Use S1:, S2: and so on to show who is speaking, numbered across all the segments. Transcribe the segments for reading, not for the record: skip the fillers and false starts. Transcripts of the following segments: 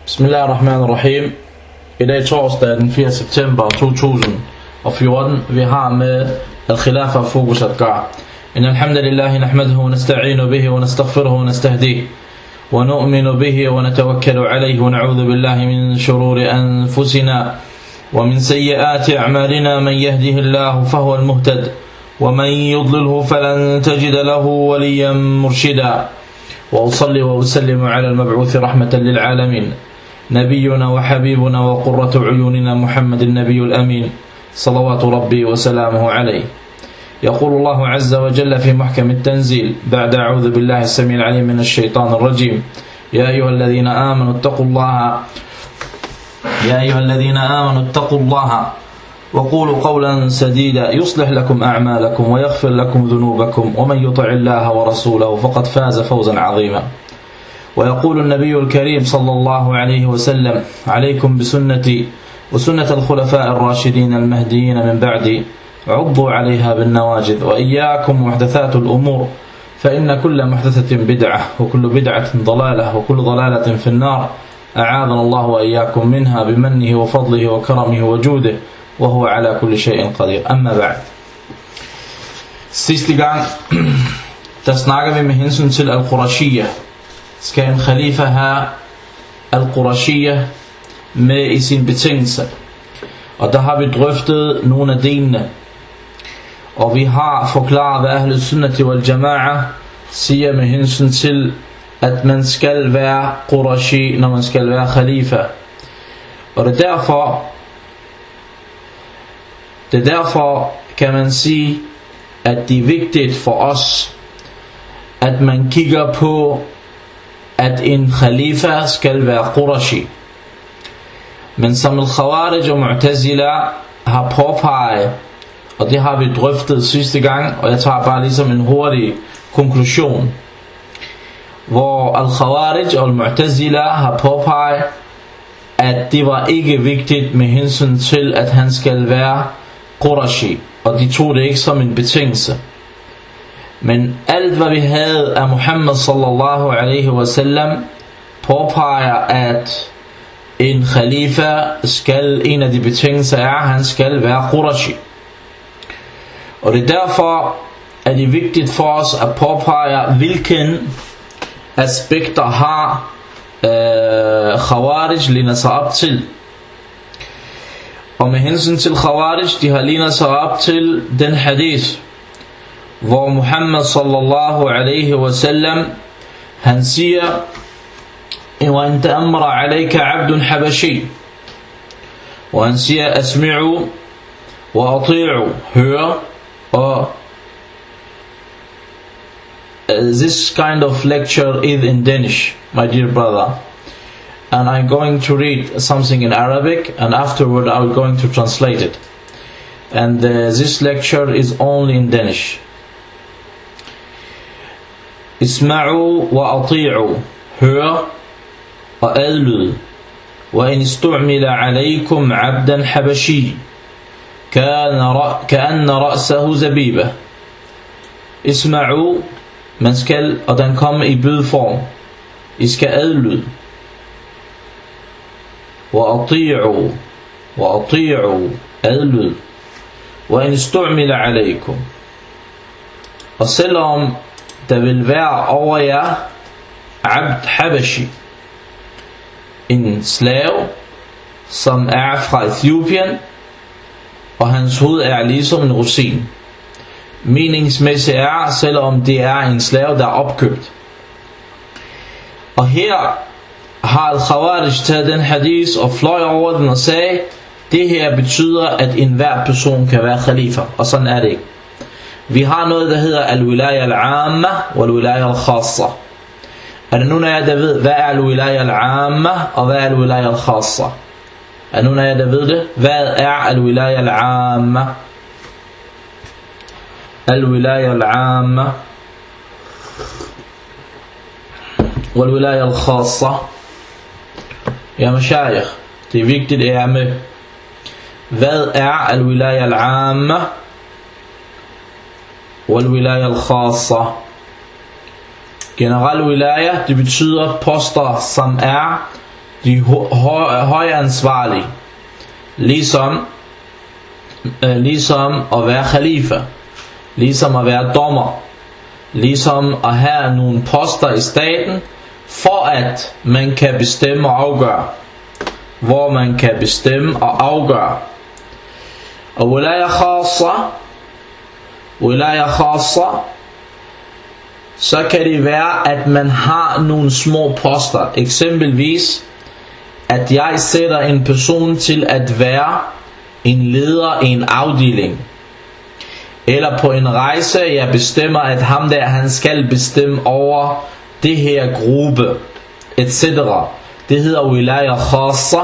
S1: Bismillahirrahmanirrahim. I dag torsdag den 4. september 2014. Vi har med al-khilafa fokus at gøre. إن الحمد لله نحمده ونستعين به ونستغفره ونستهديه ونؤمن به ونتوكل عليه ونعوذ بالله من شرور أنفسنا ومن سيئات أعمالنا من يهده الله فهو المهتد ومن يضلله فلن تجد له وليا مرشدا وأصلي وأسلم على المبعوث رحمة للعالمين نبينا وحبيبنا وقرة عيوننا محمد النبي الأمين صلوات ربي وسلامه عليه. يقول الله عز وجل في محكم التنزيل بعد أعوذ بالله السميع العليم من الشيطان الرجيم يا أيها الذين آمنوا اتقوا الله وقولوا قولا سديدا يصلح لكم أعمالكم ويغفر لكم ذنوبكم ومن يطع الله ورسوله فقد فاز فوزا عظيما. ويقول النبي الكريم صلى الله عليه وسلم عليكم بسنتي وسنة الخلفاء الراشدين المهديين من بعدي عضوا عليها بالنواجذ وإياكم محدثات الأمور فإن كل محدثة بدعة وكل بدعة ضلالة وكل ضلالة في النار أعاذنا الله وإياكم منها بمنه وفضله وكرمه وجوده وهو على كل شيء قدير. أما بعد. Sidste gang der snakker vi med hensyn til al-Qurashiyya. Skal en khalifa have al-Qurashiyya med i sin betingelse? Og der har vi drøftet nogle af delene. Og vi har forklaret, hvad Ahl Sunnati wal Jama'a siger med hensyn til, at man skal være Qurashi, når man skal være khalifa. Og det er derfor kan man sige, at det er vigtigt for os, at man kigger på, at en khalifa skal være Qurashi. Men som al-Khawarij og Mu'tazila har påpeget, og det har vi drøftet sidste gang, og jeg tager bare ligesom en hurtig konklusion, hvor al-Khawarij og al-Mu'tazila har påpeget, at det var ikke vigtigt med hensyn til, at han skal være Qurashi, og de tog det ikke som en betingelse. Men alt hvad vi havde af Muhammad sallallahu alaihi wasallam påpeger, at en khalifa skal, en af de betingelser er, at han skal være Qurashi. Og det er derfor, at det er vigtigt for os at påpege, hvilken aspekter har Khawarij lignet sig op til. Og med hensyn til Khawarij, de har lignet sig op til den hadith, hvor Muhammad sallallahu alaihi wasallam, han siger, وَإِنْ تَأَمْرَ عَلَيْكَ عَبْدٌ حَبَشِي, og han siger, أَسْمِعُوا وَأَطِيعُوا, hør. Og this kind of lecture is in Danish, my dear brother, and I'm going to read something in Arabic, and afterward I'm going to translate it. And this lecture is only in Danish. Isma'u wa ati'u, hør og adlyd. Wa in istu'mila alaykum 'abdan habashi ka'anna ra'sahu zabiba. Isma'u, man skal, og den kommer i bydform. I skal adlyde. Wa ati'u, adlyd. Wa in istu'mila alaykum, og selvom der vil være over jer abd habashi, en slave, som er fra Etiopien, og hans hoved er ligesom en rosin. Meningsmæssigt er, selvom det er en slave, der er opkøbt. Og her har al-Khawarij taget den hadith og fløj over den og sagde, det her betyder, at enhver person kan være khalifa, og sådan er det ikke. Vi har noget, der hedder al-wilaya al-amma og al-wilaya al-khassa. Er der nogen af jer, der ved, hvad er al-wilaya al-amma og hvad er al-wilaya al-khassa? Er der nogen af jer, der ved det? Hvad er al-wilaya al-amma? Al-wilaya al-amma og al-wilaya al-khassa. Ja, mashayikh, det er vigtigt, at jeg er med. Hvad er al-wilaya al-amma og al-wilaya al-khassa? General wilaya, det betyder poster, som er de højansvarlige, ligesom at være khalifa, ligesom at være dommer, ligesom at have nogle poster i staten, for at man kan bestemme og afgøre, hvor man kan bestemme og afgøre. Og wilaya khassa, så kan det være, at man har nogle små poster. Eksempelvis, at jeg sætter en person til at være en leder i en afdeling. Eller på en rejse, jeg bestemmer, at ham der, han skal bestemme over det her gruppe, etc. Det hedder wilaya khassa.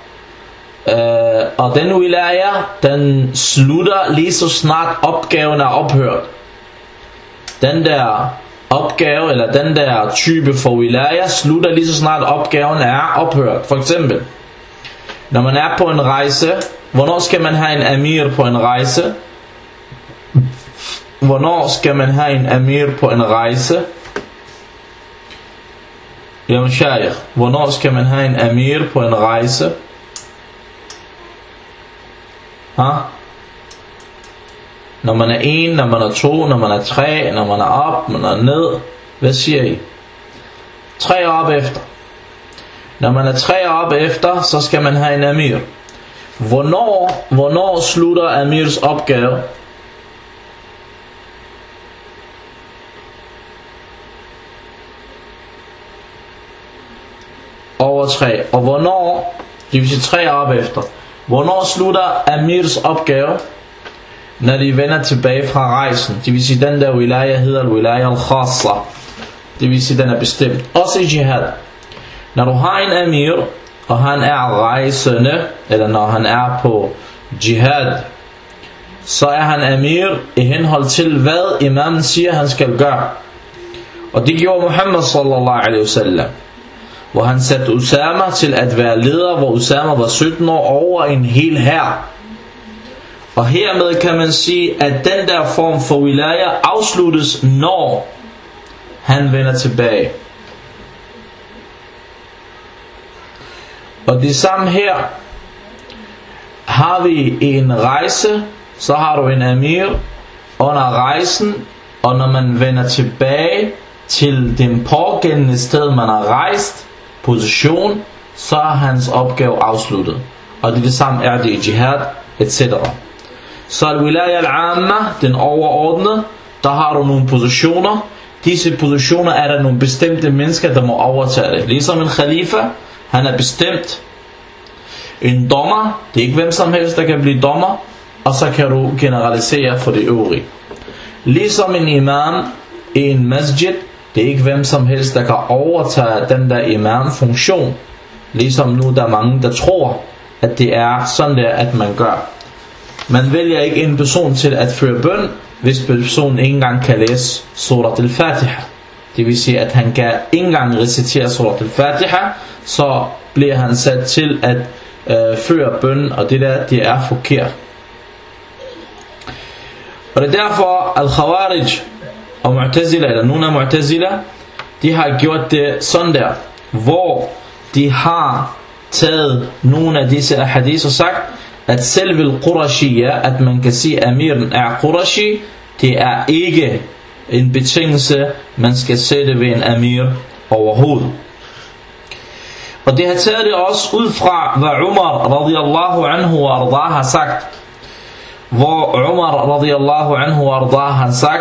S1: Og den wilaya, den slutter lige så snart opgaven er ophørt. Den der opgave, eller den der type for wilaya, slutter lige så snart opgaven er ophørt. For eksempel, når man er på en rejse, hvornår skal man have en amir på en rejse? Hvornår skal man have en amir på en rejse? Ja, mashayikh, hvornår skal man have en amir på en rejse? Når man er 1, når man er 2, når man er 3, når man er op, når man er ned. Hvad siger I? 3 op efter. Når man er 3 op efter, så skal man have en amir. Hvornår slutter amirs opgave? Over 3. Og hvornår, det vil sige 3 op efter, hvornår slutter amirs opgave? Når de vender tilbage fra rejsen. Det vil sige, den der wilaya hedder wilaya al-khassa. Det vil sige, den er bestemt. Også i jihad. Når du har en amir, og han er rejsende, eller når han er på jihad, så er han amir i henhold til, hvad imamen siger, han skal gøre. Og det gjorde Muhammad sallallahu alaihi wasallam, hvor han satte Usama til at være leder, hvor Usama var 17 år, over en hel hær. Og hermed kan man sige, at den der form for wilaya afsluttes, når han vender tilbage. Og det samme her, har vi en rejse, så har du en amir under rejsen, og når man vender tilbage til den pågældende sted, man har rejst, position, så er hans opgave afsluttet. Og det samme er det i jihad, etc. Så al-wilaya al-amma, den overordnede, der har du nogle positioner. Disse positioner er der nogle bestemte mennesker, der må overtage det. Ligesom en khalifa, han er bestemt. En dommer, det er ikke hvem som helst, der kan blive dommer. Og så kan du generalisere for det øvrige. Ligesom en imam i en masjid, det er ikke hvem som helst, der kan overtage den der imam-funktion. Ligesom nu, der er mange, der tror, at det er sådan der, at man gør. Man vælger ikke en person til at føre bøn, hvis personen ikke engang kan læse surat al-Fatiha. Det vil sige, at han kan ikke engang recitere surat al-Fatiha, så bliver han sat til at føre bøn, og det der, det er forkert. Og det er derfor, al-Khawarij og Mu'tazila, eller nogle af Mu'tazila, de har gjort det sådan der, hvor de har taget nogle af disse hadith og sagt, at selve al-Qurashiyya, at man kan sige, at amiren er Qurashi, det er ikke en betingelse, man skal sætte ved en amir overhovedet. Og det har taget det også ud fra, hvad Umar radiyallahu anhu wa ardah har sagt. Hvor Umar radiyallahu anhu wa ardah har sagt,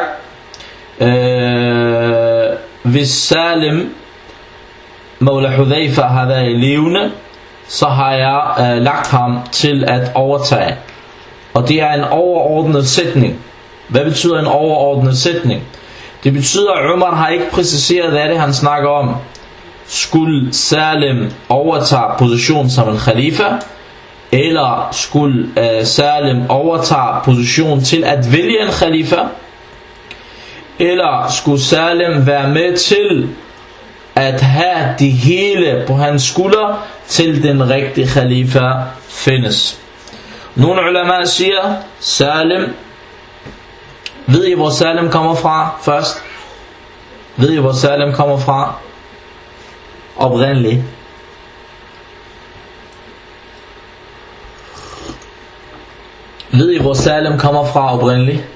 S1: hvis Salim, Mawla Hudhayfa, har været levende, så har jeg lagt ham til at overtage. Og det er en overordnet sætning. Hvad betyder en overordnet sætning? Det betyder, at Umar har ikke præciseret, hvad det han snakker om. Skulle Salim overtage position som en khalifa, eller skulle Salim overtage position til at vælge en khalifa, eller skulle Salim være med til at have det hele på hans skulder, til den rigtige khalifa findes. Nogle ulama siger, Salim, ved I hvor Salim kommer fra først? Ved I hvor Salim kommer fra? Oprindeligt. Ved I, hvor Salim kommer fra oprindeligt?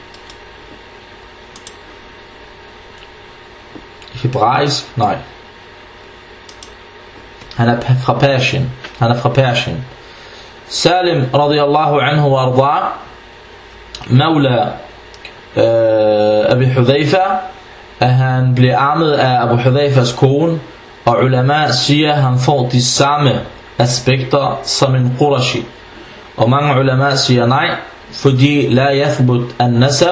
S1: Hebraisk? Nej. Han er fra Persien. Salim radiyallahu anhu wa arda, Maula Abi Hudhaifa, at han blev armet af Abu Hudhaifas kone, og ulama siger, at han får de samme aspekter som en Qurashi. Og mange ulama siger nej, fordi la yathbut an-nasab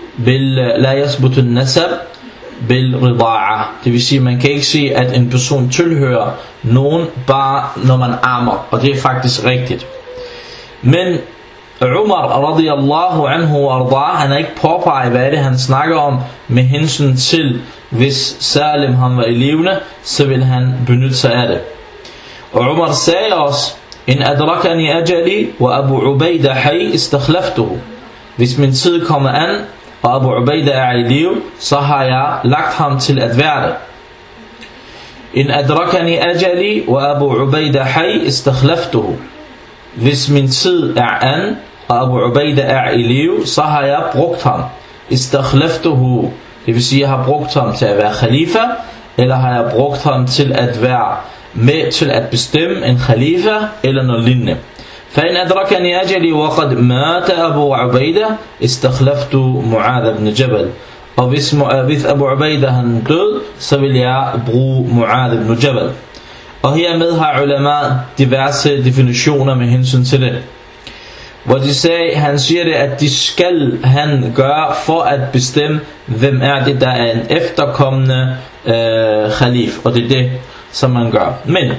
S1: bil rida'a. Det vil sige, at man kan ikke sige, at en person tilhører nogen bare når man armer, og det er faktisk rigtigt. Men Umar radiyallahu anhu wa arda, han har ikke påpeget, hvad det han snakker om med hensyn til, hvis Salim han var i levende, så vil han benytte sig af det. Og Umar sagde også, in adrakani ajali wa Abu Ubaida hay istakhlaftuhu. Hvis min tid kommer an, og Abu Ubaida er i liv, så har jeg lagt ham til at være det. In adrakani ajali wa Abu Ubaida hay istakhlaftuhu. Hvis min tid er an, og Abu Ubaida er i liv, så har jeg brugt ham. Istakhlaftuhu. Det vil sige, jeg har brugt ham til at være khalifa, eller har jeg brugt ham til at være med til at bestemme en khalifa, eller noget lignende. فإن أدركني أجلي وقد مات أبو عبيدة استخلفت معاذ بن جبل. Og hvis Abu Ubaida han død, så vil jeg bruge Mu'adh ibn Jabal. Og hermed har ulama diverse definitioner med hensyn til det. Hvor de sagde, han siger det, at de skal han gøre for at bestemme, hvem er det, der er en efterkommende khalif. Og det er det, som man gør. Men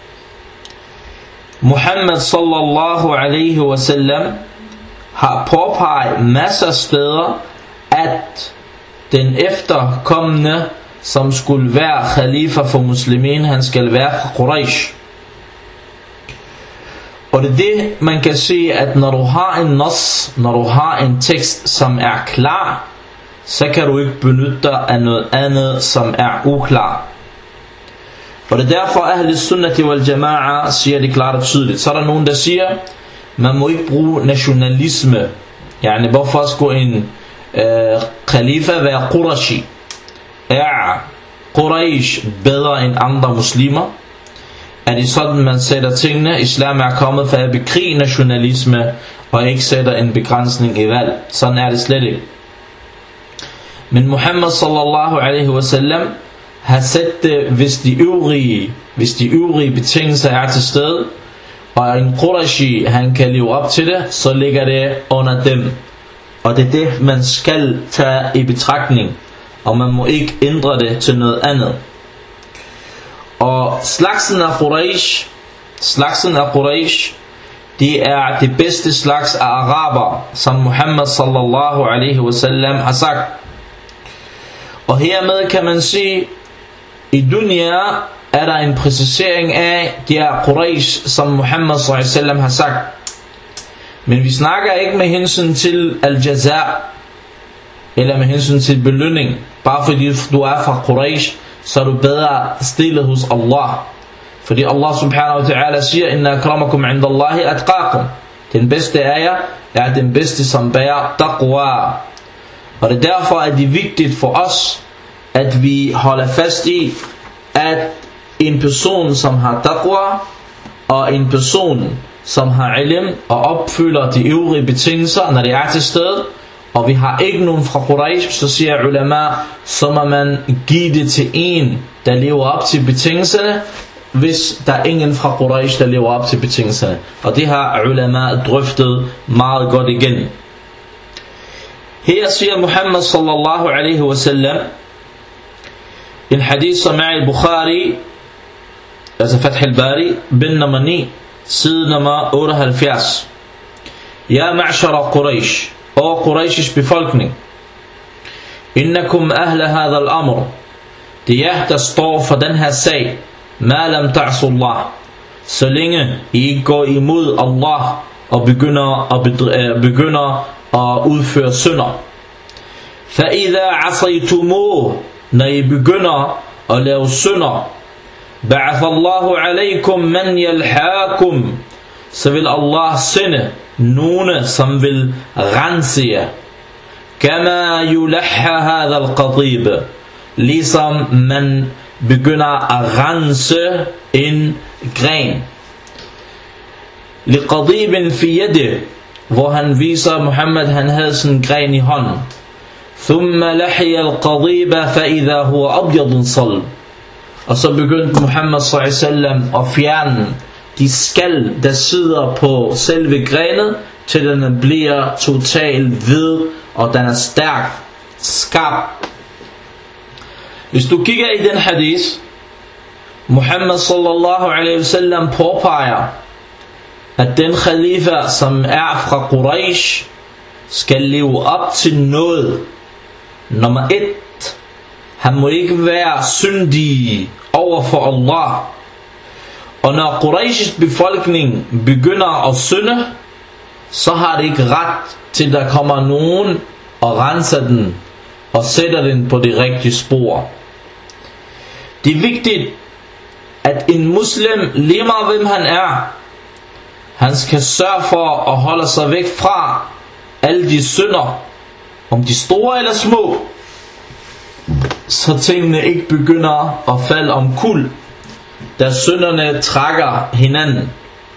S1: Muhammad sallallahu alaihi wasallam har påpeget masser af steder, at den efterkommende, som skulle være khalifa for muslimin, han skal være fra Quraysh. Og det er det, man kan sige, at når du har en nas, når du har en tekst, som er klar, så kan du ikke benytte dig af noget andet, som er uklar. Og det er derfor, at Ahl Sunnati wal Jama'a siger det klart og tydeligt. Så er der nogen, der siger, man må ikke bruge nationalisme. Yani, hvorfor skulle en khalifa være Qurashi? Er Quraysh bedre end andre muslimer? Er det sådan, man sætter tingene? Islam er kommet for at bekrige nationalisme, og ikke sætter en begrænsning i valg. Sådan er det slet ikke. Men Muhammad sallallahu alaihi wasallam har sat det, hvis de øvrige betingelser er til stede, og en Qurashi han kan leve op til det, så ligger det under dem. Og det er det, man skal tage i betragtning, og man må ikke ændre det til noget andet. Og slagsen af Quraysh, de er det bedste slags af araber, som Muhammad sallallahu alaihi wasallam har sagt. Og hermed kan man sige, i dunya er der en præcisering af de her Quraysh, som Muhammad sallallahu alaihi wasallam har sagt. Men vi snakker ikke med hensyn til al-jaza, eller med hensyn til belønning. Bare fordi du er fra Quraysh, så er du bedre stillet hos Allah. Fordi Allah subhanahu wa ta'ala siger, inna akramakum indallahi atqakum. Den bedste af jer er den bedste, som bærer taqwa. Og det er derfor, at det er vigtigt for os, at vi holder fast i, at en person, som har taqwa, og en person, som har ilm, og opfylder de øvrige betingelser, når det er til stede, og vi har ikke nogen fra Quraysh, så siger ulama, så må man give det til en, der lever op til betingelserne, hvis der er ingen fra Quraysh, der lever op til betingelserne. Og det har ulama drøftet meget godt igen. Her siger Muhammad sallallahu alaihi wasallam, en hadith som er i Bukhari, altså Fath al-Bari, bind nummer 9, side nummer 78. Ja ma'shara Quraysh, og Qurayshs befolkning, innakum ahla hadha al-amr, det er jer, der står for den her sag, ma lam ta'su Allah, så længe I ikke går imod Allah og begynder at udføre synder. Fa idha asaytumuh, når I begynder at lave synder, ba'ath Allahu alaykum man yalhaakum, så vil Allah sende nogle som vil rense jer. Kama yulahha hadha al-qatib, ligesom man begynder at rense en gren. Liqadibin fi yadi, hvor han viser Muhammad, han havde sådan en gren i hånden. Thumma lahiya al-qadiba fa idha huwa abyadun salb. Og så begyndte Muhammad sallallahu alaihi wasallam at fjerne de skal, der sidder på selve grenet, til den bliver totalt hvid, og den er stærk, skarp. Hvis du kigger i den hadith, Muhammad sallallahu alaihi wasallam påpeger, at den khalifa, som er fra Quraysh, skal leve op til noget. Nummer 1, han må ikke være syndig over for Allah. Og når Qurayshs befolkning begynder at synde, så har det ikke ret til, der kommer nogen og renser den og sætter den på det rigtige spor. Det er vigtigt, at en muslim, lige meget hvem han er, han skal sørge for at holde sig væk fra alle de synder, om de store eller små, så tingene ikke begynder at falde omkuld, da synderne trækker hinanden.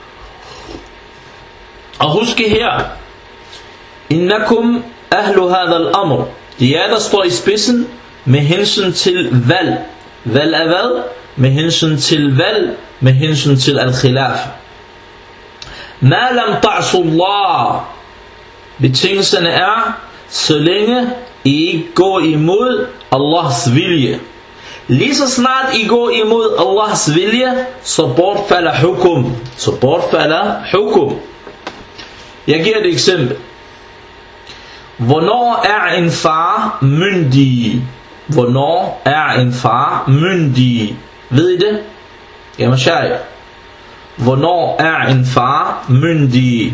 S1: Og husk her, innakum ahlu hadha al-amr, de er der står i spidsen med hensyn til valg. Valg er hvad? Med hensyn til valg, med hensyn til al-khilaf. Ma lam ta'su Allah, betingelsen er, så længe I ikke går imod Allahs vilje. Lige så snart I går imod Allahs vilje, så bortfalder hukum. Så bortfalder hukum. Jeg giver et eksempel. Hvornår er en far myndig? Hvornår er en far myndig? Ved I det? Ja, mashayikh. Hvornår er en far myndig?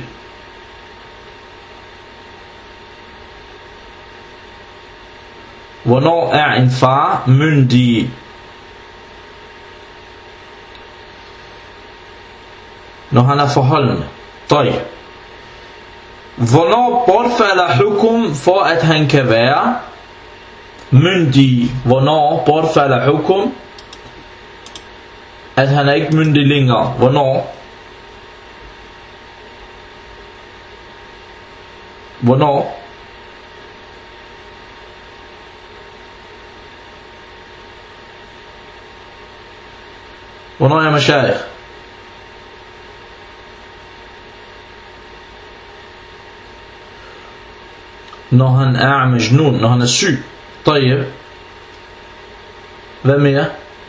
S1: Hvornår er en far myndig? Når han er forholdende. Tøj. Hvornår bortfalder hukum for at han kan være myndig? Hvornår bortfalder hukum at han er ikke myndig længere? Hvornår? Hvornår? Hvornår er mashayikh? Når han er majnun, når han er syg. Tayyib. Hvad mere?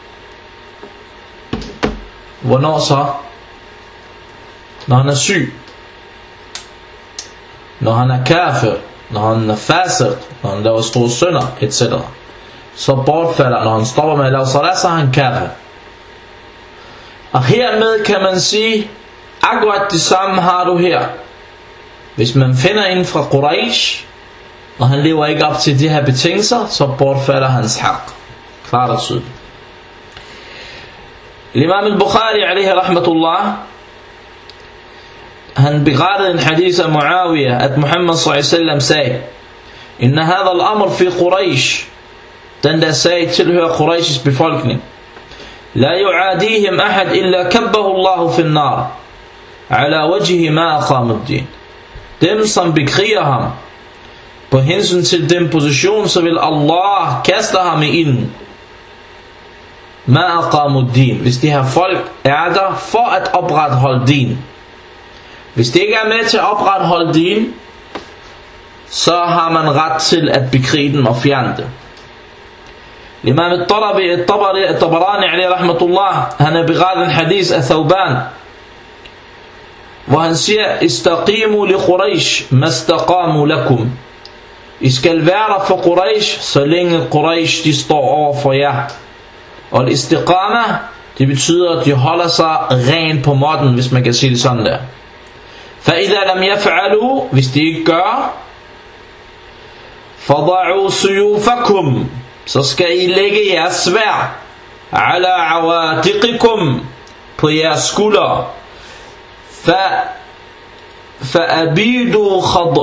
S1: Hvornår så? Når han er syg. Når han er kafir. Når han er fasiq. Når han laver store synder, etc. Så bortfalder, når han stopper med at lave salat, så er han kafir. Og hermed kan man sige, akkurat det samme har du her. Hvis man finder en fra Quraysh, og han lever ikke op til de her betingelser, så bortfalder hans haq. Klart og tydeligt. Imam al-Bukhari alaihi rahmatullah, han berettede en hadith af Muawiyah, at Muhammad sallallahu alaihi wasallam sagde, inna hadha al-amr fi Quraysh, den der sag tilhører Qurayshs befolkning. لا يعاديهم أحد إلا كبه الله في النار على وجه ما أقام الدين. Dem som bekriger ham på hensyn til den position, så vil Allah kaste ham i ilden. Ma aqamu din. Hvis de her folk er der for at opretholde din. Hvis de ikke er med til at opretholde din, så har man ret til at bekrige dem og fjerne dem. Imam al-Tabarani alaihi rahmatullah, han er berettet en hadith af Thawban, hvor han siger, istaqimu li Quraysh mastaqamu lakum. I skal være der for Quraysh, så længe Quraysh de står over for jer. Og istiqama, det betyder, at de holder sig ren på måtten, hvis man kan sige det sådan der. فَإِذَا لَمْ يَفْعَلُوا, hvis de ikke gør, فَضَعُوا سُيُوفَكُمْ, så skal I lægge jeres sværd, عَلَى عَوَاتِقِكُمْ, på jeres skuldre, فأبيدوا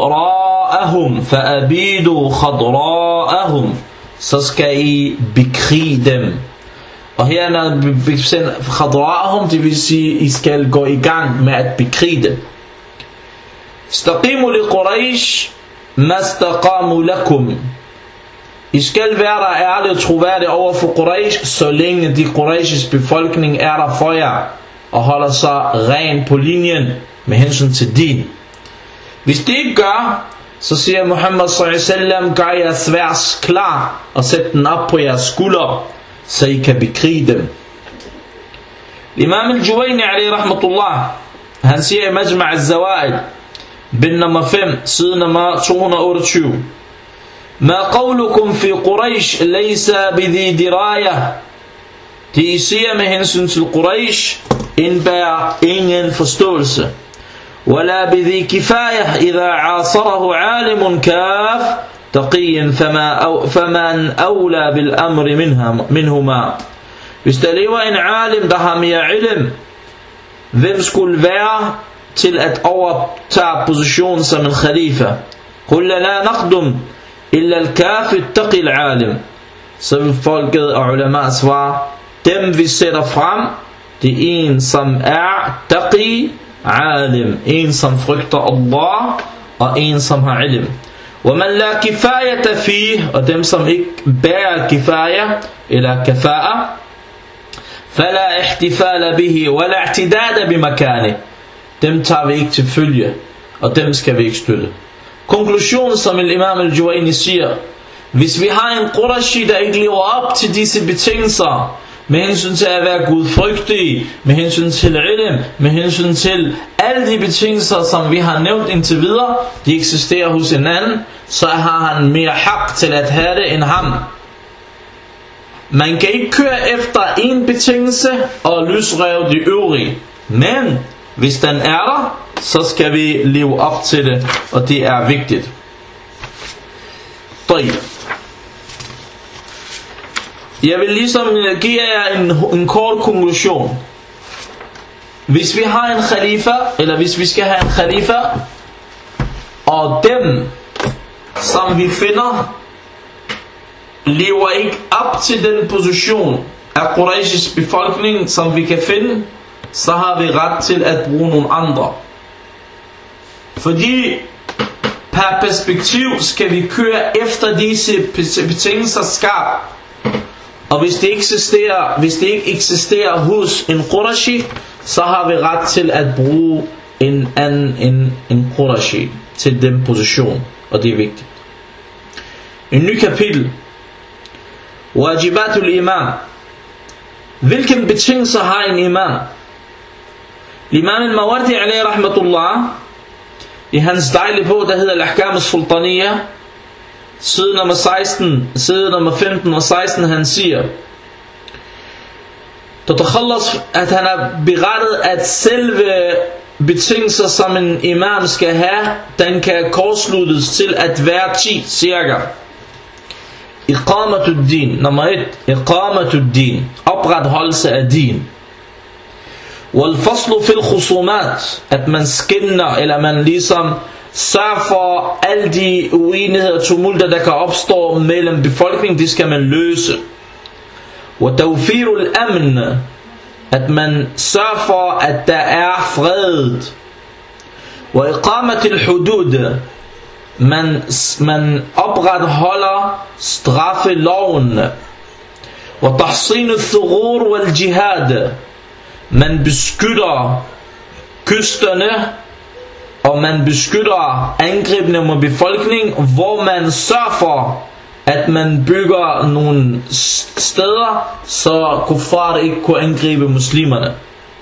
S1: خضراءهم, så skal I bekrige dem. Og her når vi besender khadra'ahum, det vil sige, I skal gå i gang med at bekrige dem. Staqimu li Quraysh, mastaqamu lakum. I skal være der ærlige og troværdige over for Quraysh, så længe de Qurayshs befolkning er der for jer, og holder sig ren på linjen med hensyn til din. Hvis det ikke gør, så siger Muhammad sallallahu alaihi wasallam, gør jeres sværds klar, og sæt den op på jeres skuldre, så I kan bekrige dem. Imam al-Juwayni alayhi rahmatullah, han siger i Majma' al-Zawaid, bind nummer 5, side nummer 228, Ma qawlukum fi Quraysh laysa bidhi diraya. Det I siger med hensyn til Quraysh indbærer ingen forståelse. Wala bidhi kifaya idha asarahu alimun kaf taqiyin faman awla bil amri minhuma. Hvis der lever en alim, der har mere ilm, hvem skulle være til at overtage positionen som en khalifa? Qul la naqdum illa al-kafir taqi al-alim. Så vil folket og ulama svare, dem vi sætter frem, det er en som er taqi alim, en som frygter Allah, og en som har ilm. وَمَنْ لَا كِفَايَةَ فِيهِ, og dem som ikke bærer kifaya eller kafa'a, فَلَا احْتِفَالَ بِهِ وَلَا اعْتِدَادَ بِمَكَانِ. Dem tager vi ikke til følge, og dem skal vi ikke støtte. Konklusionen, som Imam al-Juwayni siger, hvis vi har en Qurashi, der ikke lever op til disse betingelser, med hensyn til at være gudfrygtig, med hensyn til ilm, med hensyn til alle de betingelser, som vi har nævnt indtil videre, de eksisterer hos en anden, så har han mere hak til at have det end ham. Man kan ikke køre efter en betingelse og løsrive de øvrige, men hvis den er der, så skal vi leve op til det, og det er vigtigt. Jeg vil ligesom give jer en kort konklusion. Hvis vi har en khalifa, eller hvis vi skal have en khalifa, og dem, som vi finder, lever ikke op til den position af Qurayshs befolkning, som vi kan finde, så har vi ret til at bruge nogle andre. Fordi per perspektiv skal vi køre efter disse betingelser skarpt. Og hvis det ikke eksisterer hos en Qurashi, så har vi ret til at bruge en anden en Qurashi til den position. Og det er vigtigt. En ny kapitel. Wajibatul imam. Hvilken betingelser har en imam? Imam al-Mawardi alayhi rahmatullah, i hans dejlige bog, der hedder Al-Ahkam al-Sultaniyya, side nummer 15 og 16, han siger, at han har berettet, at selve betingelser, som en imam skal have, den kan kortsluttes til at være 10 cirka. Iqamatud din, nummer 1, Iqamatud din, opretholdelse af din. Wal-faslu fil khusumat, at man skinner, eller man ligesom sørger for alle de uenigheder og tumulter, der kan opstå mellem befolkningen, det skal man løse. Wa-tawfirul amn, at man sørger for, at der er fred. Wa-iqamatil hudud, man opretholder straffeloven. Wa-tahsinu thughur wal-jihad, man beskytter kysterne, og man beskytter angrebene mod befolkningen, hvor man sørger for, at man bygger nogle steder, så kuffar ikke kunne angribe muslimerne.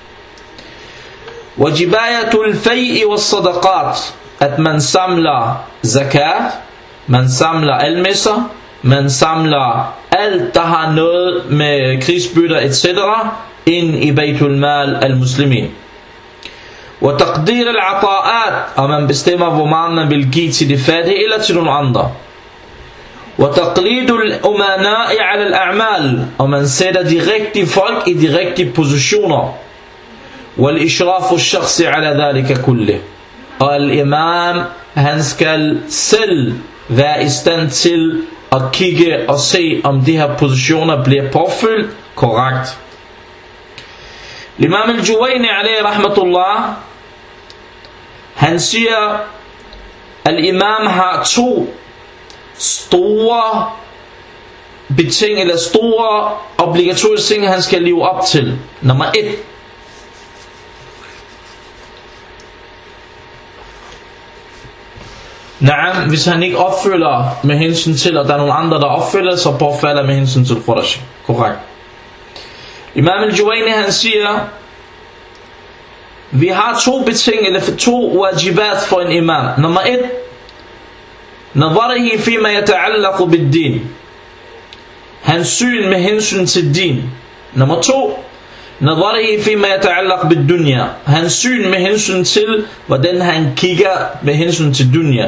S1: Wajibayatul fay'i was sadaqat, at man samler zakat, man samler almisser, man samler alt, der har noget med krigsbytter etc., ind i Baytul Mal al-Muslimin. Og taqdir al-ata'at, og man bestemmer, hvor meget man vil give til de fattige eller til nogle andre. Og taqlidul umana'i ala al-a'mal, og man sætter de rigtige folk i de rigtige positioner. Wal ishrafu ash-shakhsi ala dhalika kulli, Og al-imam, han skal selv være i stand til at kigge og se, om de her positioner bliver påfyldt korrekt. Imam al-Juwayni alayhi rahmatullah, han siger, al-imam har to store store obligatoriske ting, han skal leve op til. Nummer 1. Hvis han ikke opfylder med hensyn til, og der er nogle andre, der opfylder, så påfalder med hensyn til Qurash. Korrekt. Imam al-Juwayni, han siger, vi har to wajibat for en imam. Nummer 1. Nadarihi fima yata'allaqu bid-din. Hans syn med hensyn til din. Nummer 2. Nadarihi fima yata'allaq bid-dunya. Hans syn med hensyn til, hvordan han kigger med hensyn til dunya.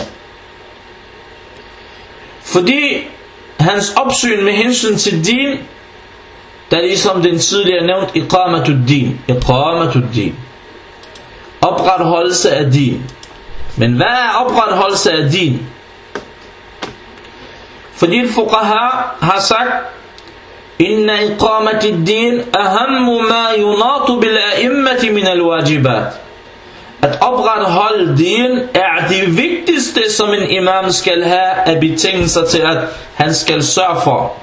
S1: Fordi hans opsyn med hensyn til din, der er ligesom den tidligere nævnt, iqamatud din. Opretholdelse af din. Men hvad er opretholdelse af din? Fordi fuqaha har sagt, inna iqamatid din ahammu ma yunatu bil a'immati min al-wajibat. At opretholde din er det vigtigste, som en imam skal have af betingelser til, at han skal sørge for.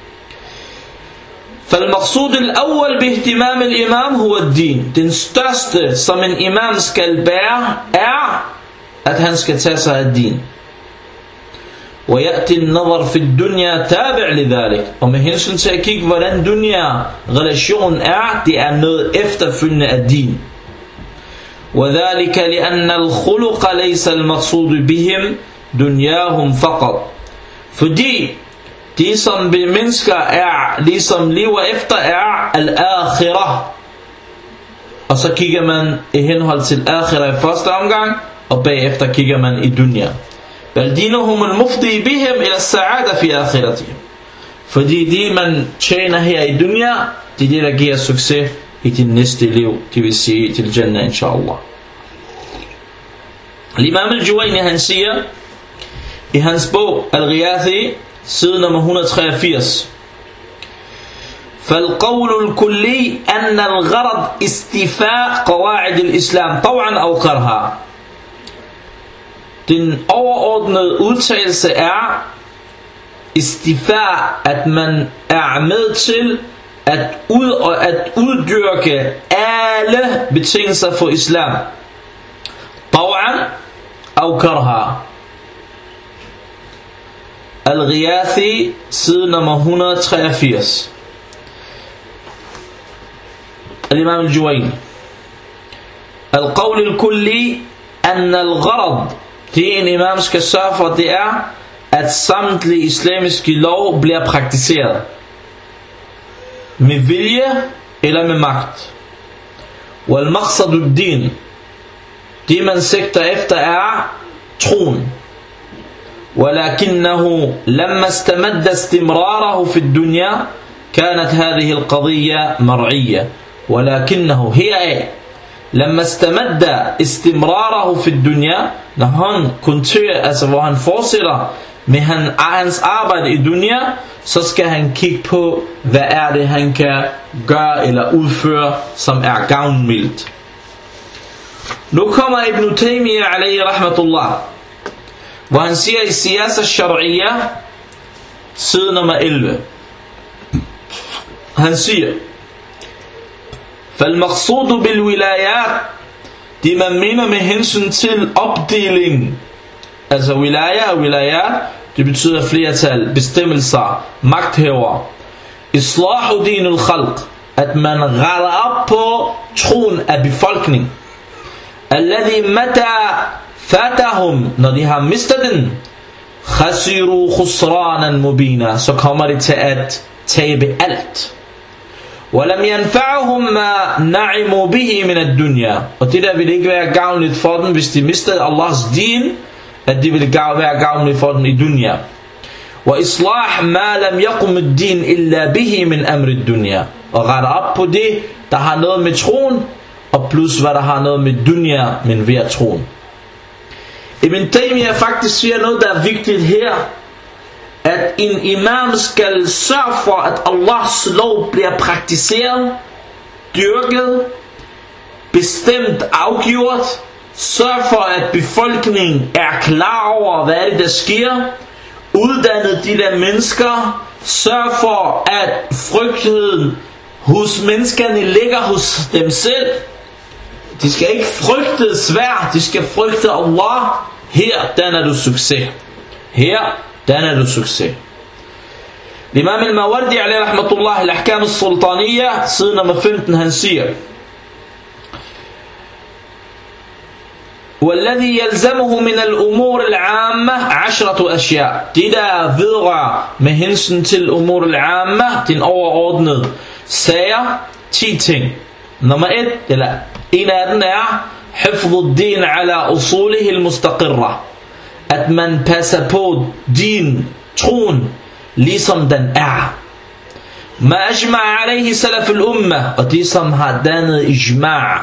S1: فالمقصود الأول باهتمام الإمام هو الدين. Den største, som en imam skal bære, er, at han skal tage sig af din. ويأتي النظر في الدنيا تابع لذلك. Og med hensyn til at kigge, hvordan dunya relationen er, det er noget efterfølgende af din. وذلك لأن الخلق ليس المقصود بهم دنياهم فقط. Fordi de som mennesker er, ligesom lever efter, er al-akhirah. Og så kigger man i henhold til akhirah i første omgang, og bagefter kigger man i dunya. Bal dinuhum al-mufdi bihim ila as-sa'ada fi akhiratihim. Fordi de man tjener her i dunya, det er det der giver succes i din næste liv, det vil sige til Jannah inshallah. Imam al-Juwayni, han siger i hans bog Al-Ghiyathi, side nummer 183, فالقول الكلي أن الغرض استيفاء قواعد الإسلام طوعا أو كرها. Den overordnede udtalelse er istifa, at man er med til at uddyrke alle betingelser for islam. طوعا أو كرها. Al-Ghiyathi, side nummer 183. Al-Imam al-Juwayni. Al-Qawl al-Kulli, anna al-Gharad, det en imam skal sørge for, det er, at samtlige islamiske lov bliver praktiseret. Med vilje eller med magt. Wal-Maqsad ad-Din, det man sigter efter er troen. ولكنه لما استمد استمراره في الدنيا كانت هذه القضية مرعية. ولكنه هي لما استمد استمراره في الدنيا, når han kontinuerer, altså hvor han fortsætter med hans arbejde i dunya, så skal han kigge på, hvad er det han kan gøre eller udføre, som er gavnmildt. Nu kommer Ibn Taymiyyah alayhi rahmatullah, hvor han siger i Siyasa al-Shar'iyya, side nummer 11. Han siger, فالمقصود بالولايات, det man mener med hensyn til opdeling, altså wilaya og wilayat, det betyder flertal, bestemmelser, magthaver. Islahu dinul khalq, at man retter op på troen af befolkning. Alladhi mata fatahum, når de har mistet den, khasiru khusranan mubina, så kommer de til at tabe alt. Walam yanfa'uhum ma na'imu bihi min ad-dunya, og det der vil ikke være gavnligt for dem, hvis de mistede Allahs din, at det vil være gavnligt for dem i dunya. Wa islah ma lam yaqum ad-din illa bihi min amri ad-dunya, og rette op på det, der har noget med troen, og plus hvad der har noget med dunya, men ved troen. Ibn Taymiyyah faktisk siger noget, der er vigtigt her, at en imam skal sørge for, at Allahs lov bliver praktiseret, dyrket, bestemt afgjort, sørg for, at befolkningen er klar over, hvad det der sker, uddanne de der mennesker, sørg for, at frygtigheden hos menneskerne ligger hos dem selv. De skal ikke frygte svær, de skal frygte Allah. Her, den er du succes. Her, den er du succes. Imam al-Mawardi, alayhi rahmatullah, al-Ahkam al-Sultaniyya, side nummer 15, han siger: والذي يلزمه من الأمور العامة 10 أشياء. Det der vedrører med hensyn til umur al-amma, den overordnede sager, 10 ting. Nummer 1, eller en af dem er حفظ الدين على أصوله المستقرة. At man passer på din, troen, ligesom den er. ما أجمع عليه سلف الأمة, og de som har dannet ijma',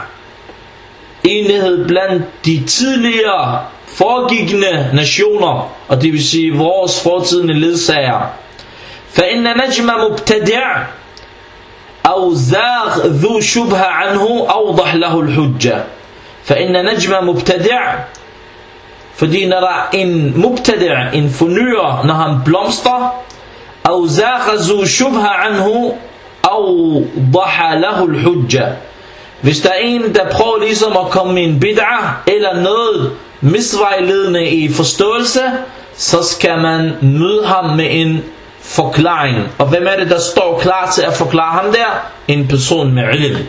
S1: enighed blandt de tidligere foregående nationer, og det vil sige vores fortidende ledsager. فإن نجم مبتدع أو زاغ ذو شبهة عنه أوضح له الحجة. فإن نجم مبتدع, fordi når der er en mubtadi', en fornyer, når han blomster, أو زاغ ذو شبهة عنه أوضح له الحجة. Hvis der er en, der prøver ligesom at komme med en bid'ah eller noget misvejledende i forståelse, så skal man møde ham med en forklaring. Og hvem er det, der står klar til at forklare ham der? En person med ilm.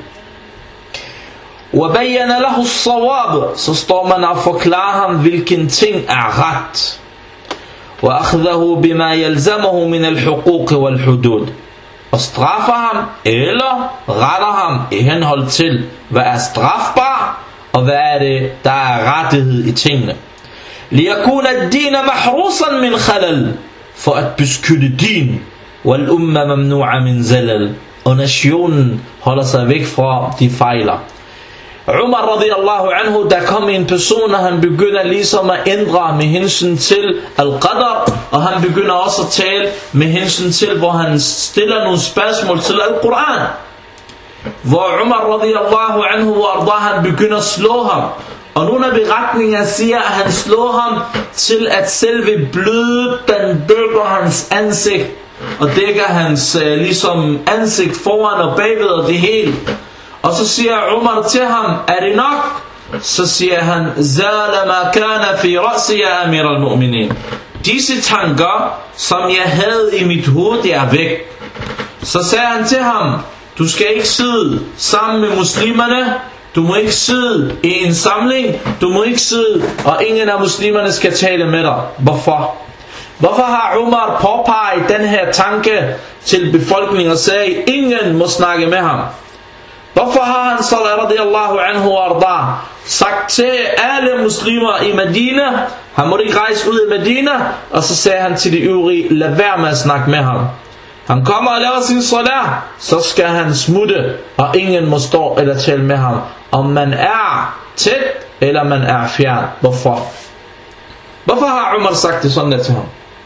S1: وَبَيَّنَ لَهُ الصَّوَابِ, så står man og forklarer ham, hvilken ting er ret. وَأَخْذَهُ بِمَا يَلْزَمَهُ مِنَ الْحُقُوقِ وَالْحُدُودِ, og straffer ham eller retter ham i henhold til, hvad er strafbar, og hvad er det, der er rettighed i tingene. لِيَكُونَ الدِّينَ مَحْرُوصًا مِنْ خَلَلٍ, for at beskytte din, وَالْأُمَّ مَمْنُوعَ مِنْ زَلَلٍ, og nationen holder sig væk fra de fejler. Umar radiyallahu anhu, der kom en person, og han begynder ligesom at ændre med hensyn til al-qadar, og han begynder også at tale med hensyn til, hvor han stiller nogle spørgsmål til al-Quran, hvor Umar radiyallahu anhu han begynder at slå ham, og nogle af beretninger siger, at han slår ham til at selve blødet, den dækker hans ansigt, og dækker hans ligesom ansigt foran og bagved og det hele. Og så siger Umar til ham, er det nok? Så siger han, Zala ma kana fi ra'si ya amir al-mu'minin. Disse tanker, som jeg havde i mit hoved, de er væk. Så sagde han til ham, du skal ikke sidde sammen med muslimerne, du må ikke sidde i en samling, du må ikke sidde, og ingen af muslimerne skal tale med dig. Hvorfor? Hvorfor har Umar påpeget den her tanke til befolkningen og sagde, ingen må snakke med ham? Hvorfor har han radiyallahu anhu arda sagt til alle muslimer i Medina, han måtte ikke rejse ud i Medina, og så sagde han til de øvrige, lad være med at snakke med ham. Han kommer og laver sin salat, så skal han smutte, og ingen må stå eller tale med ham, om man er tæt eller man er fjern. Hvorfor? Hvorfor har Umar sagt det sådan der til ham?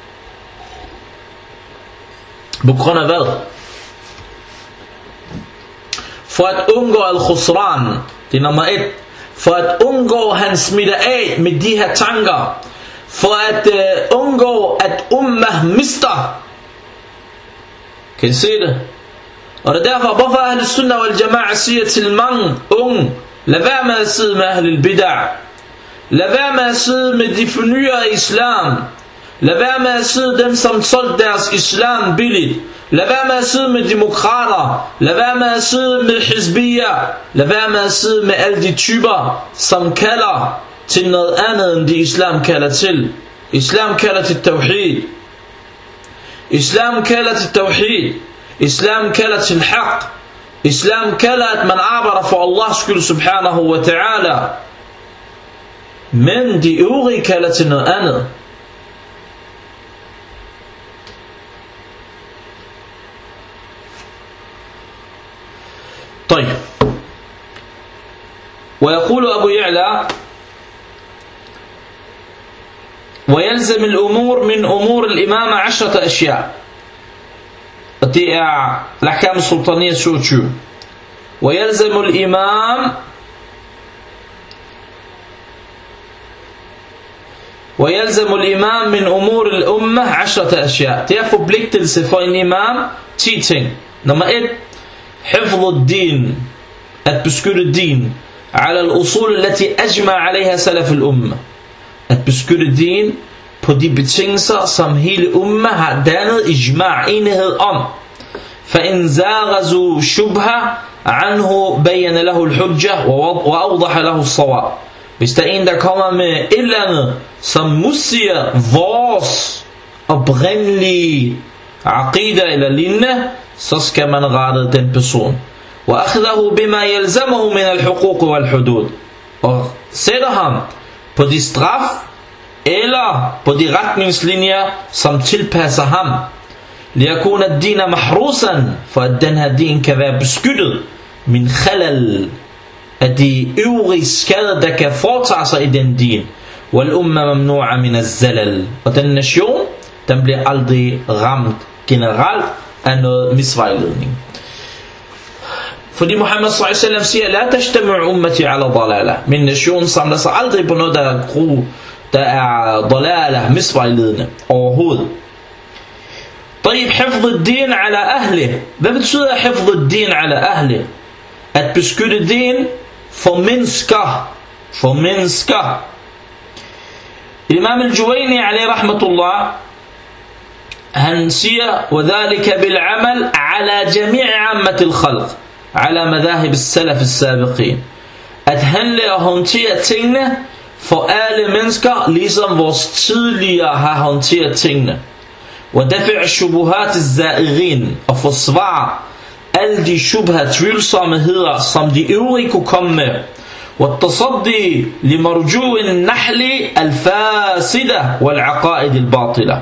S1: På grund af hvad? For at undgå al-khusran, det er nummer 1. For at undgå han smitter af med de her tanker. For at undgå at ummah mister. Kan I se det? Og det er derfor, hvorfor Ahl Sunnah wal Jama'a siger til mange unge, lad være med at sidde med Ahl al-Bid'ah. Lad være med at sidde med de fornyere islam. Lad være med at sidde dem, som solgte deres islam billigt. Lad være med at sidde med demokrater. Lad være med at sidde med hizbiya. Lad være med at sidde med alle de typer, som kalder til noget andet, end det islam kalder til. Islam kalder til tawhid. Islam kalder til tawhid. Islam kalder til haq. Islam kalder, at man arbejder for Allahs skyld subhanahu wa ta'ala. Men de øvrige kalder til noget andet. طيب ويقول أبو يعلى ويلزم الأمور من أمور الإمامة 10 أشياء. Og det er الأحكام السلطانية 27. ويلزم الإمام من أمور الأمة 10 أشياء. Det er forpligtelse for en imam 10 ting. Nummer 1, حفظ الدين, at beskytte din, على الأصول التي أجمع عليها سلف الأمة, at beskytte din på de betingelser, som hele umma har dannet ijma', enighed om. فإن زاغزوا شبهة عنه بين له الحجة وأوضح له الصواب. Hvis der er en, der kommer med et eller andet, som modsiger vores oprindelige aqida eller lignende, så skal man rette den person. وأخذه بما يلزمه من الحقوق والحدود, og sætter ham på de straf eller på de retningslinjer, som tilpasser ham. ليكون الدين محروسا, for at den her din kan være beskyttet, min khalal, af de øvrige skader, der kan foretage sig i den din. والأمة ممنوعة من الزلل, og den nation, den bliver aldrig ramt generelt af noget misvejledning. Fordi Muhammad sallallahu alaihi wasallam siger, la tajtami' ummati ala dalala, min nation samler sig aldrig på noget, der er dalala, misvejledende overhovedet. طيب, حفظ الدين على أهله. Hvad betyder حفظ الدين على أهله? At beskytte din for mennesker. Imam al-Juwayni alayhi rahmatullah, han siger, وذلك بالعمل على جميع عامة الخلق على مذاهب السلف السابقين. At handle og håndtere tingene for alle mennesker, ligesom vores tidligere har håndteret tingene. ودفع الشبهات الزائغين, og forsvare alle de shubha, tvivlsomheder, som de øvrige kunne komme med. والتصدي لمرجو النحل الفاسدة والعقائد الباطلة,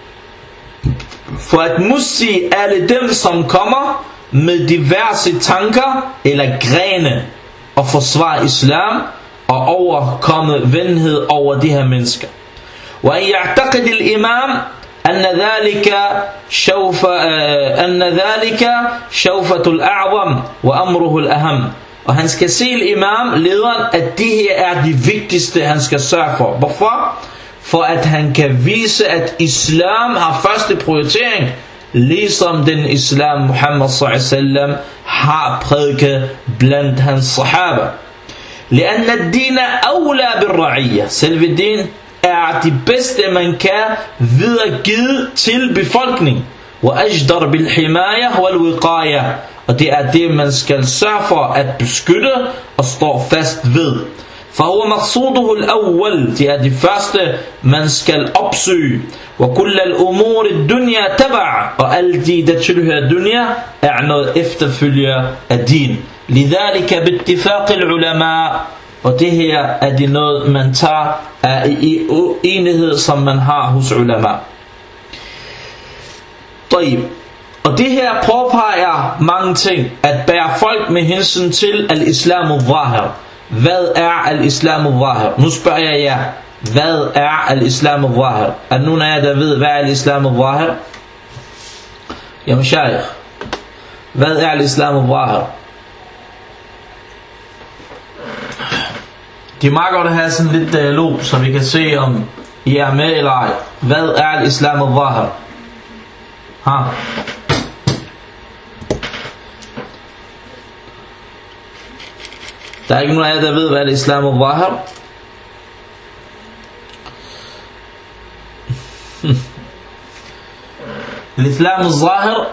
S1: for at modsige alle dem, som kommer med diverse tanker eller grene, og forsvare islam og overkomme venlighed over de her mennesker. وأن يعتقد الإمام أن ذلك شوفة الأعظم وأمره الأهم, og han skal se imam, lederen, at det her er det vigtigste, han skal sørge for. Hvorfor? For at han kan vise, at islam har første prioritering, ligesom den islam Muhammad sallallahu alaihi wasallam har prædiket blandt hans sahaba. لأن الدين أولى بالرعية, selve din er det bedste, man kan videregive til befolkning. وأجدر بالحماية والوقاية, og det er det, man skal sørge for at beskytte og stå fast ved. فهو مقصوده الأول, det er det første, man skal opsøge. وكل الأمور الدنيا تبع, og alle de, der tilhører dunya, er noget efterfølger af din. لذلك باتفاق العلماء, og det her er det noget, man tager af enighed, som man har hos ulama. طيب, og det her påpeger mange ting, at bære folk med hensyn til al-islam al-zahir. Hvad er al-islam al-zahir? Nu spørger jeg jer, hvad er al-islam al-zahir? Er der nogen af jer, der ved, hvad er al-islam al-zahir? Ja, mashayikh, hvad er al-islam al-zahir? Det er meget godt at have sådan lidt dialog, så vi kan se, om I er med eller ej. Hvad er al-islam al-zahir? Der er ikke nogen af jer, der ved, hvad al-islam al-zahir? Al-islam al-zahir,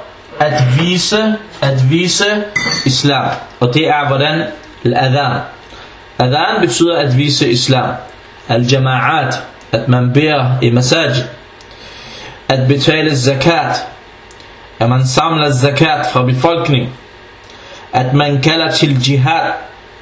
S1: at vise islam. Og det er hvordan? Al-adhan. Adhan betyder at vise islam. Al-jama'at, at man beder i masajid. At betale zakat, at man samler zakat fra befolkning. At man kalder til jihad.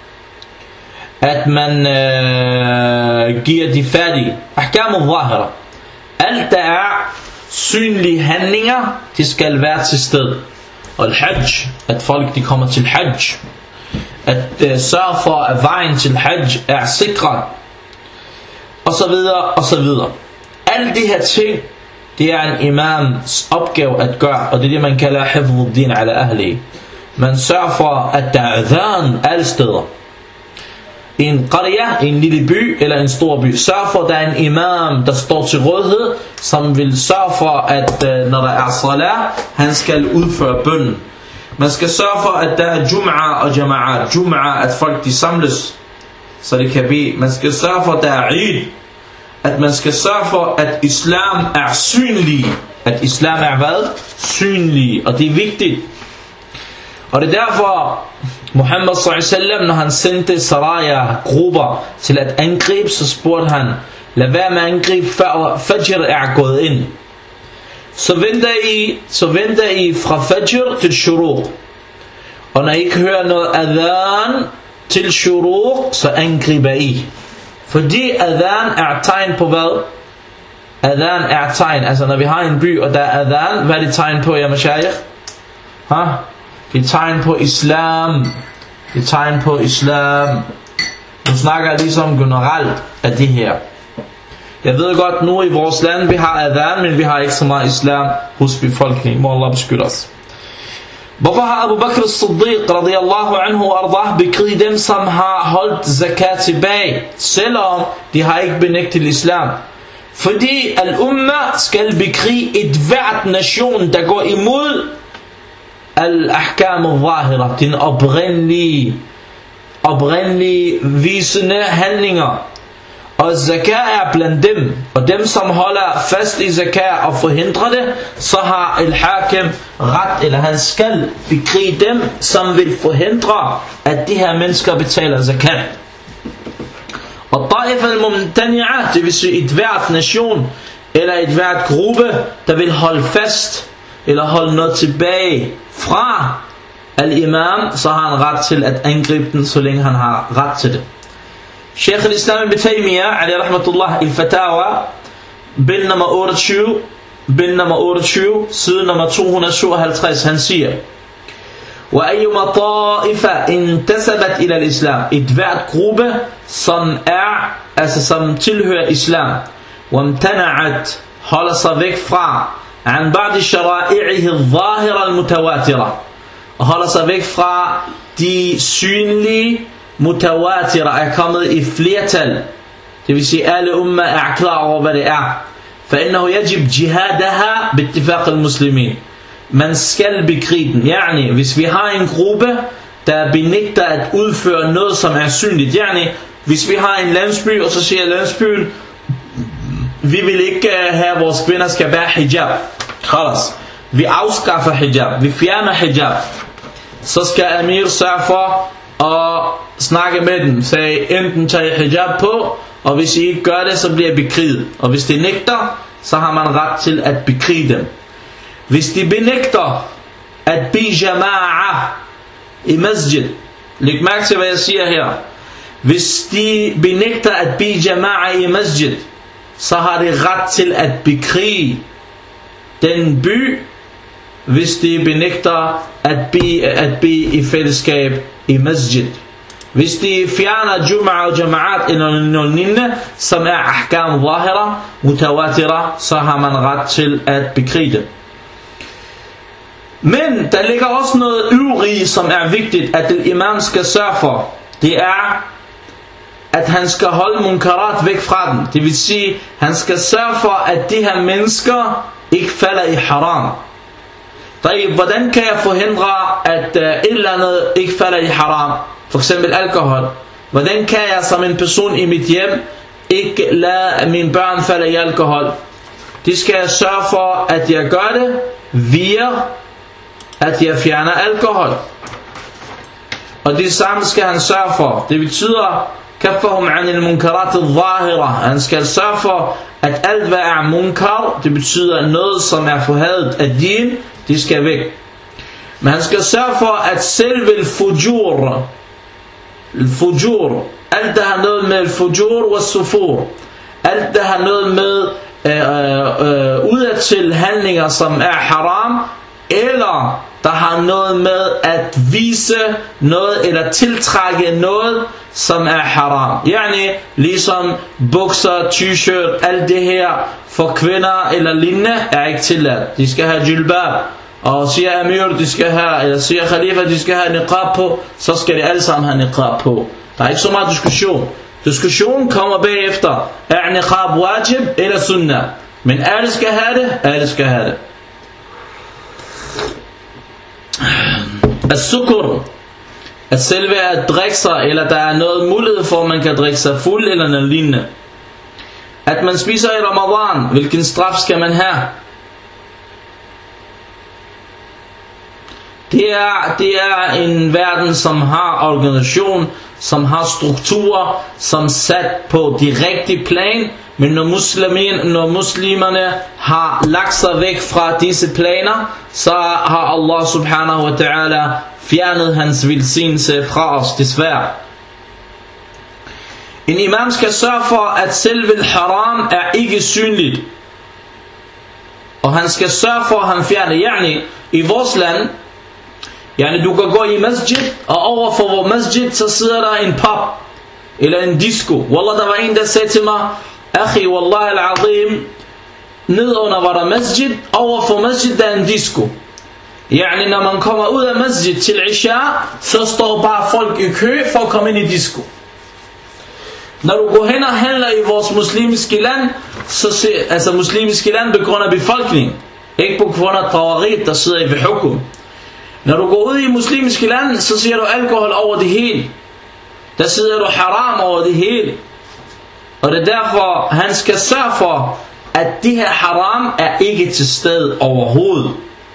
S1: At man giver de fattige. Ahkam al-zahira. Alt der er synlige handlinger, de skal være til stede. Og al-hajj, at folk de kommer til hajj. At sørge for, at vejen til hajj er sikret. Og så videre, og så videre. alle de her ting, det er en imams opgave at gøre, og det er det man kalder hifdhuddin ala ahli. Man sørger for at der er adhan alle steder. I en qarya, i en lille by eller en stor by, sørg for at der er en imam der står til rådighed, som vil sørge for at når der er salat, han skal udføre bønnen. Man skal sørge for at der er jum'a og jama'at. Jum'a, at folk de samles, så det kan blive. Man skal sørge for at der er Eid, at man skal sørge for at islam er synlig. At islam er hvad? Synlig, og det er vigtigt. Og det er derfor Muhammad sallallahu alaihi wasallam, når han sendte Saraya-grupper til at angribe, så spurgte han, lad være med at angribe før Fajr er gået ind. Så venter I fra Fajr til Shuruq. Og når I ikke hører noget adhan til Shuruq, så angriber I. Fordi adhan er tegn på hvad? Adhan er tegn, altså når vi har en by og der er adhan, hvad er det tegn på, ja mashayikh? Det er tegn på islam. Det er tegn på islam. Nu snakker jeg ligesom generelt af det her. Jeg ved godt, nu i vores land vi har adhan, men vi har ikke så meget islam hos befolkningen. Må Allah beskytte os. Hvorfor har Abu Bakr as-Siddiq radiyallahu anhu og ardah bekriget dem, som har holdt zakat tilbage, selvom de har ikke benægtet islam? Fordi al-umma skal bekrige et hvert nation, der går imod al-ahkam al-zahira, den oprindelige visende handlinger. Og zakat er blandt dem, og dem som holder fast i zakat og forhindrer det, så har al-hakim ret, eller han skal bekrige dem, som vil forhindre at de her mennesker betaler zakat. Og ta'if al-mumtani'ah, det vil sige et hvert nation eller et hvert gruppe, der vil holde fast eller holde noget tilbage fra al-imam, så har han ret til at angribe den, så længe han har ret til det. Sheikh al-Islam ibn Taymiyyah alayhi rahmatullah al-Fatawa, bind nummer 28, side nummer 257, han siger: Wa ayyuma ta'ifa intasabat ila al-islam, et hvert gruppe som tilhører islam, wa amtana'at, holder sig væk fra an ba'd shara'i'ihi al-zahira al-mutawatira, og holder sig væk fra de synlige mutawatira, er kommet i flertal, det vil sige alle umma er klar over hvad det er. فإنه يجب جهادها باتفاق المسلمين. Man skal bekrige den. Yani, hvis vi har en gruppe der benægter at udføre noget som er synligt, yani, hvis vi har en landsby, og så siger landsbyen, vi vil ikke have at vores kvinder skal bære hijab, khalas, vi afskaffer hijab, vi fjerner hijab, så skal Amir sørge for at snakke med dem, sagde enten tage hijab på, og hvis I ikke gør det, så bliver bekriget. Og hvis de nægter, så har man ret til at bekrige dem. Hvis de benægter at blive jama'a i masjid, læg mærke til hvad jeg siger her, hvis de benægter at blive jama'a i masjid, så har de ret til at bekrige den by, hvis de benægter at blive i fællesskab i masjid. Hvis de fjerner jum'a og jama'at eller noget lignende, som er ahkam zahira, mutawatira, så har man ret til at bekrige det. Men der ligger også noget øvrigt, som er vigtigt, at imam skal sørge for. Det er, at han skal holde munkarat væk fra den. Det vil sige, han skal sørge for, at de her mennesker ikke falder i haram. Hvordan kan jeg forhindre, at et eller andet ikke falder i haram? For eksempel alkohol. Hvordan kan jeg som en person i mit hjem ikke lade mine børn falde i alkohol? Det skal jeg sørge for, at jeg gør det via at jeg fjerner alkohol. Og det samme skal han sørge for. Det betyder kaffahum anil munkarat al-zahira. Han skal sørge for at alt hvad er munkar, det betyder noget som er forhadet af din, det skal væk. Men han skal sørge for at selve al-fujur, alt der har noget med al-fujur og sufur, alt der har noget med udadtil handlinger som er haram, eller der har noget med at vise noget eller tiltrække noget som er haram. Yani ligesom bukser, t-shirt, alt det her for kvinder eller lignende er ikke tilladt. De skal have jilbab, og siger Amir, de skal have, eller siger Khalifa, de skal have niqab på, så skal de alle sammen have niqab på. Der er ikke så meget diskussion. Diskussionen kommer bagefter, er niqab wajib eller sunnah? Men alle skal have det, alle skal have det. As-sukur, at selve at drikke sig, eller der er noget mulighed for, at man kan drikke sig fuld eller noget lignende. At man spiser i Ramadan, hvilken straf skal man have? Det er en verden, som har organisation, som har strukturer, som sat på de rigtige plan. Men når muslimerne har lagt sig væk fra disse planer, så har Allah subhanahu wa ta'ala fjernet hans velsignelse fra os, desværre. En imam skal sørge for, at selve haram er ikke synligt. Og han skal sørge for, at han fjerner. Yani, i vores land, yani du kan gå i masjid, og overfor vores masjid, så sidder der en pub, eller en disco. Wallah, der var en, der sagde til mig, Akhi, wallahi al-azim, nedunder var der masjid, overfor masjid der er en disco. Yani, når man kommer ud af masjid til Isha, så står bare folk i kø for at komme ind i disco. Når du går hen og handler i vores muslimske land, så altså muslimske land på grund af befolkningen, ikke på grund af drageriet, der sidder i hukum. Når du går ud i muslimske land, så ser du alkohol over det hele. Der sidder du haram over det hele. Og det er derfor, han skal sørge for, at det her haram er ikke til stede overhovedet.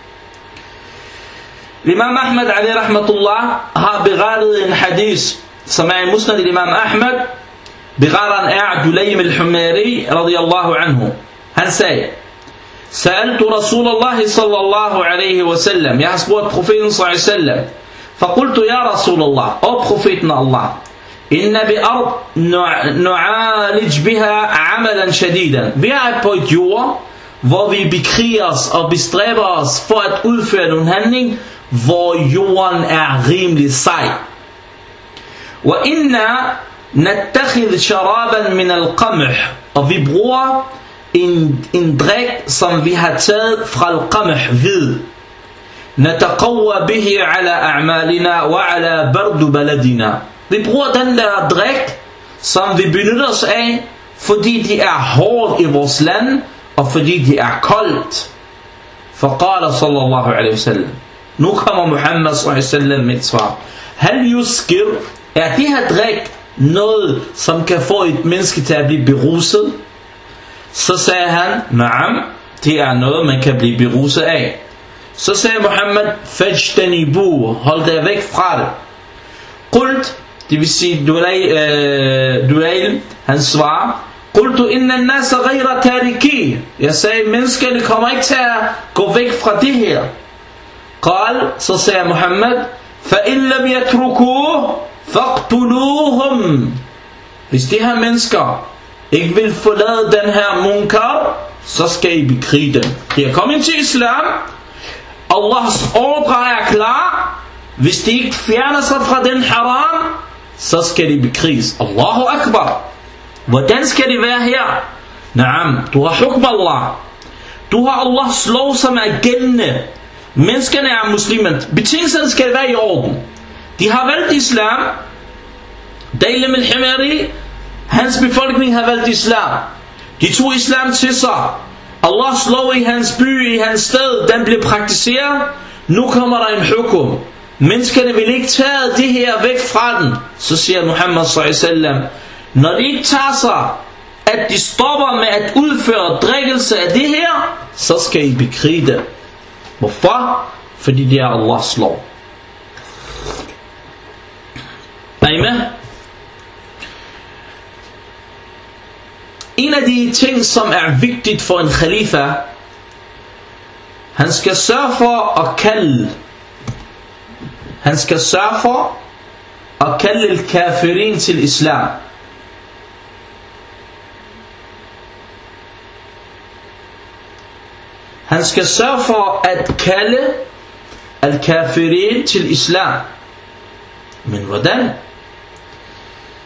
S1: Imam Ahmed Ali rahmatullah har berettet en hadith, som er i musnad i Imam Ahmed. Beretteren er Dulaym al-Humari radiyallahu anhu. Han sagde, سألت رسول الله صلى الله عليه وسلم, jeg har spurgt profeten صلى الله عليه وسلم, فقلت يا رسول الله, o profeten Allah, إن بأرض نعالج بها عملا شديدا. Vi er på et jord, hvor vi bekriger os og bestræber os for at udføre en handling, hvor jorden er rimelig sej. وإنا نتخذ شرابا من القمح, og vi bruger en drik, som vi har taget fra al-qamh, hvid. نتقوى به على أعمالنا وعلى برد بلدنا. Vi bruger den der drik, som vi benytter os af, fordi de er hårdt i vores land, og fordi de er koldt. فقال صلى الله عليه وسلم, nu kommer Muhammad صلى الله عليه وسلم med et svar. هل يسكر, er det her drik noget, som kan få et menneske til at blive beruset? Så sagde han, naam, det er noget, man kan blive beruset af. Så sagde Muhammad, fajtanibu, hold dig væk fra det. Qult, det vil sige Dulaym, han svarer, qultu inna an-nasa ghayra tariki. Jeg sagde, menneskerne kommer ikke til at gå væk fra det her. Qal, så sagde Muhammad, fa in lam yatrukuhu faqtuluhum. Hvis de her mennesker ikke vil forlade den her munkar, så skal I bekrige dem. De er kommet til islam. Allahs ordre er klar. Hvis de ikke fjerner sig fra den haram, så skal de bekriges. Allahu Akbar. Hvordan skal det være her? Naam, du har hukm Allah. Du har Allahs lov, som er gældende. Menneskerne er muslimer. Betingelserne skal være i orden. De har valgt islam. Dulaym al-Humari, hans befolkning har valgt islam. De tog islam til sig. Allahs lov i hans by, i hans sted, den blev praktiseret. Nu kommer der en hukum. Menneskerne vil ikke tage det her væk fra den. Så siger Muhammad sallallahu alaihi wasallam, når de ikke tager sig, at de stopper med at udføre drikkelse af det her, så skal I bekrige det. Hvorfor? Fordi det er Allahs lov. Er I med? En af de ting, som er vigtigt for en khalifa, han skal sørge for at kalde. Han skal sørge for at kalde al-kafirin til islam. Han skal sørge for at kalde al-kafirin til islam. Men hvordan?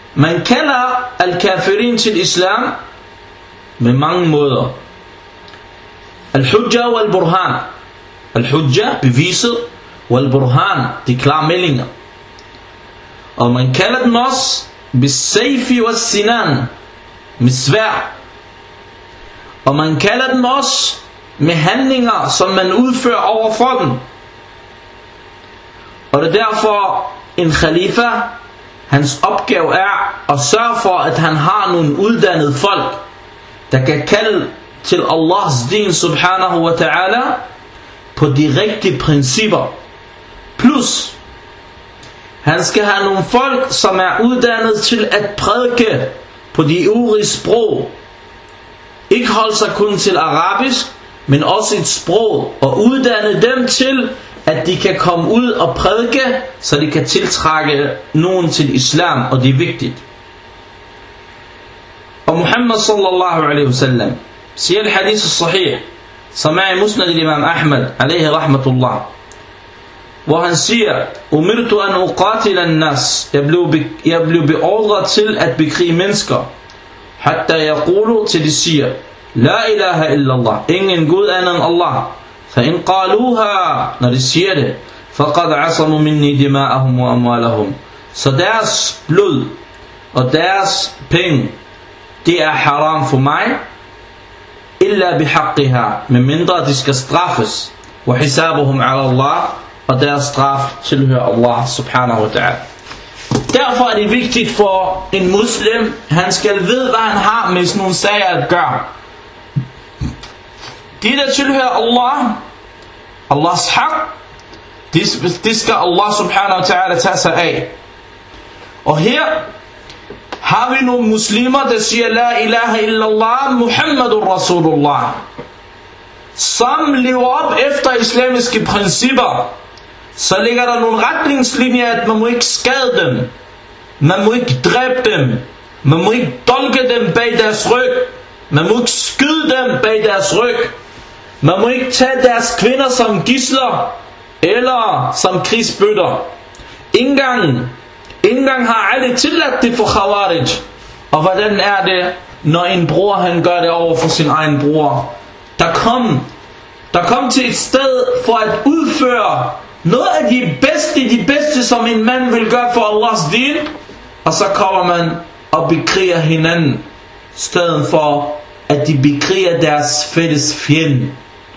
S1: Man kalder al-kafirin til islam med mange måder. Al-hujja wal-burhan. Al-hujja, beviset, wal-burhan, de klare meldinger. Og man kalder dem også bis-sayfi was-sinan, med sværd. Og man kalder dem også med handlinger, som man udfører over for dem. Og det er derfor en khalifa, hans opgave er at sørge for, at han har nogle uddannede folk, der kan kalde til Allahs din subhanahu wa ta'ala på de rigtige principper. Plus, han skal have nogle folk, som er uddannet til at prædike på de øvrige sprog. Ikke holde sig kun til arabisk, men også et sprog, og uddanne dem til, at de kan komme ud og prædike, så de kan tiltrække nogen til islam, og det er vigtigt. Og Muhammad sallallahu alaihi wasallam siger i hadith sahih, som er i musnad imam Ahmad, alaihi rahmatullah, hvor han siger, umirtu an uqatila an-nas, jeg blev beordret til at bekrige mennesker, hatta yaqulu, til de siger, la ilaha illallah, ingen Gud anden end Allah. فإن قالوها, når de siger det, فقد عصموا مني دماءهم وأموالهم, så deres blod og deres penge, det er haram for mig, illa bihaqqiha, med mindre de skal straffes, wa hisabuhum ala Allah, og deres straf tilhører Allah subhanahu wa ta'ala. Derfor er det vigtigt for en muslim, han skal vide, hvad han har med sådan nogle sager at gøre. De der tilhører Allah, Allahs haq, det skal Allah subhanahu wa ta'ala tage sig af. Og her har vi nogle muslimer, der siger la ilaha illallah Muhammadur Rasulullah, som lever op efter islamiske principper. Så ligger der nogle retningslinjer, at man må ikke skade dem, man må ikke dræbe dem, man må ikke dolke dem bag deres ryg, man må ikke skyde dem bag deres ryg, man må ikke tage deres kvinder som gidsler eller som krigsbytter. Ingen gang har Ali tilladt det for Khawarij. Og hvordan er det, når en bror han gør det over for sin egen bror? Der kom til et sted for at udføre noget af de bedste som en mand vil gøre for Allahs din, og så kommer man og bekriger hinanden, stedet for at de bekriger deres fælles fjende.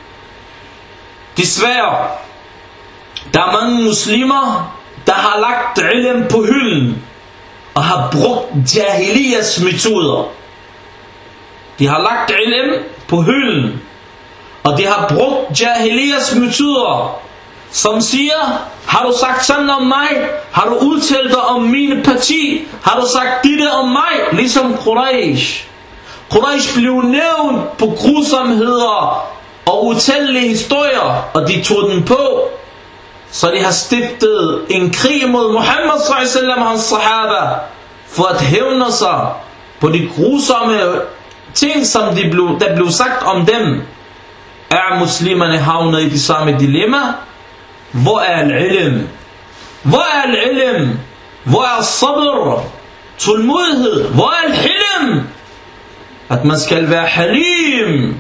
S1: Desværre, der er mange muslimer, der har lagt ilm på hylden og har brugt jahiliyas metoder. De har lagt ilm på hylden, og de har brugt jahiliyas metoder, som siger, har du sagt sådan om mig? Har du udtalt dig om mine parti? Har du sagt dette om mig? Ligesom Quraysh. Quraysh blev nævnt på grusomheder og utallige historier, og de tog den på. Så de har stiftet en krig mod Muhammad sallallahu alaihi wasallam og hans sahaba, for at hævne sig på de grusomme ting, som der blev sagt om dem. Er muslimerne havnet i de samme dilemma? Hvor er al-ilm? Hvor er al-ilm? Hvor er sabr? Tålmodighed? Hvor er al-hilm? At man skal være halim.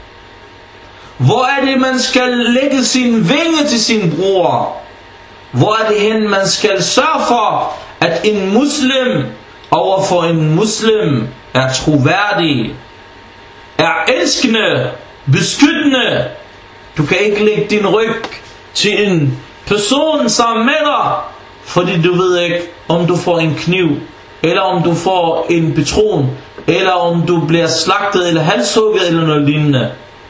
S1: Hvor er det, man skal lægge sin vinge til sin bror? Hvor er det hen, man skal sørge for, at en muslim overfor en muslim er troværdig, er elskende, beskyttende? Du kan ikke lægge din ryg til en person sammen med dig, fordi du ved ikke, om du får en kniv, eller om du får en patron, eller om du bliver slagtet eller halshugget eller noget lignende.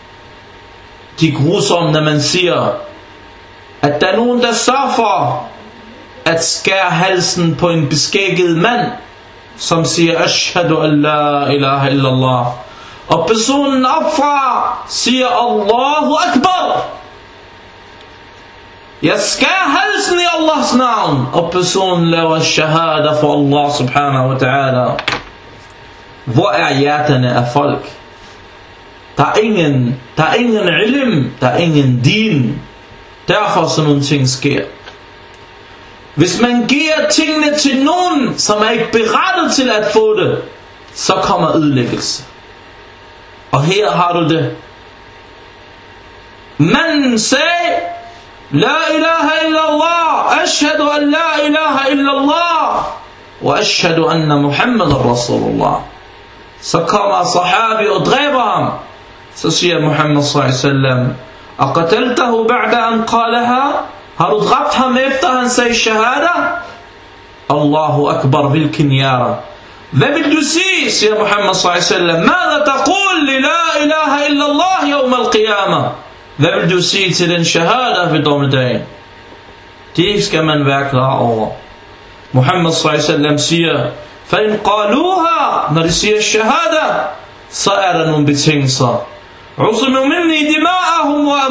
S1: De er grusomme, når man siger, at der er nogen, der sørger for at skære halsen på en beskægget mand, som siger, ashhadu an la ilaha illallah, og personen opfra siger, Allahu Akbar. Jeg skærer halsen i Allahs navn, og personen laver shahada for Allah subhanahu wa ta'ala. Hvor er hjerterne af folk? Der er ingen ilm, der er ingen din. Derfor sådan nogle ting sker. Hvis man giver tingene til nogen, som er ikke berettet til at få det, så kommer ødelæggelse. Og her har du det. Man sagde, La ilaha illallah, ashhadu an la ilaha illallah, wa ashhadu anna Muhammadan Rasulullah. Så kommer sahabi og dræber ham. Så siger Muhammad sallallahu alaihi wasallam, aqataltahu ba'da an qalaha? Har du dræbt ham efter han sagde shahada? Allahu akbar, hvilken jære. Hvad vil du sige, siger Muhammad sallallahu alaihi wasallam, Mada taqul li la ilaha illallah yawm al-qiyamah? Hvad vil du sige til den shahada ved dommedagen? Det skal man være klar over. Muhammad sallallahu alaihi wasallam siger, فَإِنْ قَالُوهَا, når de siger shahada, så er der nogle betingelser. عُصِمُوا مِنِّي دِمَاءَهُمْ